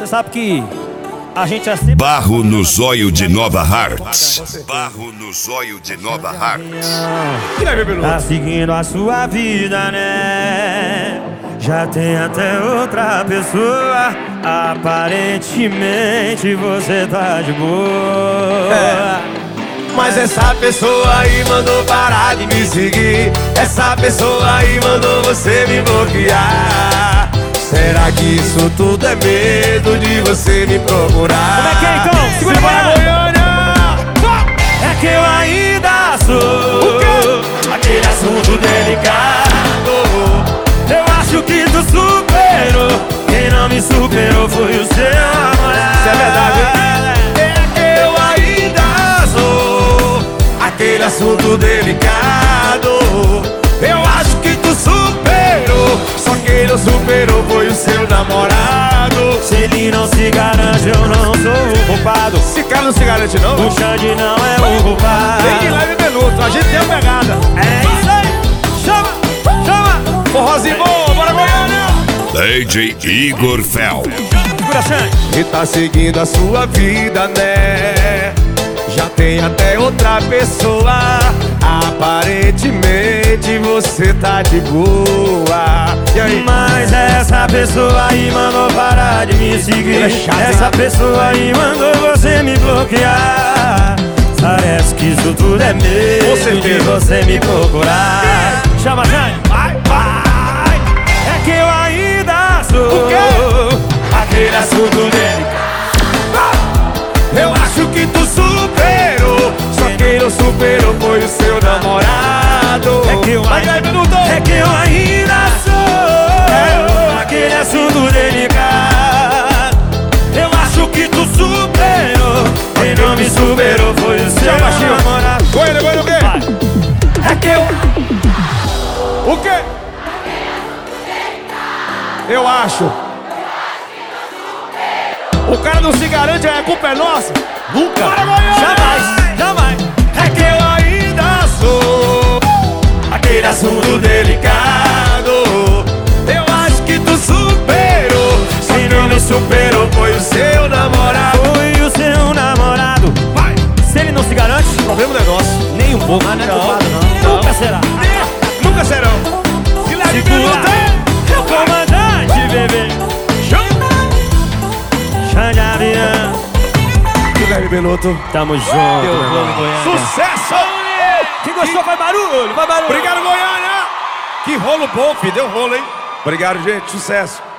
Você sabe que a gente é sempre... Barro no zóio de Nova Hartz. Barro no zóio de Nova Hartz. Tá seguindo a sua vida, né? Já tem até outra pessoa. Aparentemente você tá de boa. Mas essa pessoa aí mandou parar de me seguir. Essa pessoa aí mandou você me bloquear. Será que isso tudo é medo de você me procurar? Como é que é então? Segura pra Goiânia! É que eu ainda sou aquele assunto delicado. Eu acho que tu superou. Quem não me superou foi o seu namorado. Isso é verdade, hein? É que eu ainda sou aquele assunto delicado. Eu acho que tu superou. Só quem não superou foi o seu namorado. Se ele não se garante, eu não sou o culpado. Esse cara não se garante não? O Xande não é o culpado. Tem de leve minuto, a gente tem a pegada. É isso aí. Chama, chama. Forrozinho bom, bora Goiânia! DJ Igor Fel. Segura, Xande. E tá seguindo a sua vida, né? Já tem até outra pessoa. Aparentemente você tá de boa. E aí? Mas essa pessoa aí mandou parar de me seguir. Essa pessoa aí mandou você me bloquear. Parece que isso tudo é medo de você me procurar. Chama, Jane. Vai, vai. É que eu ainda sou aquele assunto dele. Eu acho que tu superou. Só quem não superou foi o seu namorado. É que eu ainda sou aquele assunto delicado. Eu acho que tu superou. Quem não me superou foi o seu namorado. Goiânia, Goiânia, o quê? É que eu... O quê? Eu acho. O cara não se garante, a culpa é nossa? Nunca, Bora, Goiânia! jamais, jamais. É que eu ainda sou aquele assunto delicado. Eu acho que tu superou. Quem não me superou foi o seu namorado. Foi o seu namorado. Vai! Se ele não se garante, Problema do negócio. nem um pouco. Mas não é culpado, não. Nunca será. Nunca serão. Se leve Segura. É o comandante, bebê. Xande Avião. Se leve minuto. Tamo junto, meu irmão. Sucesso! Quem gostou, vai barulho, vai barulho. Obrigado, Goiânia! Que rolo bom, filho. Deu rolo, hein? Obrigado, gente. Sucesso.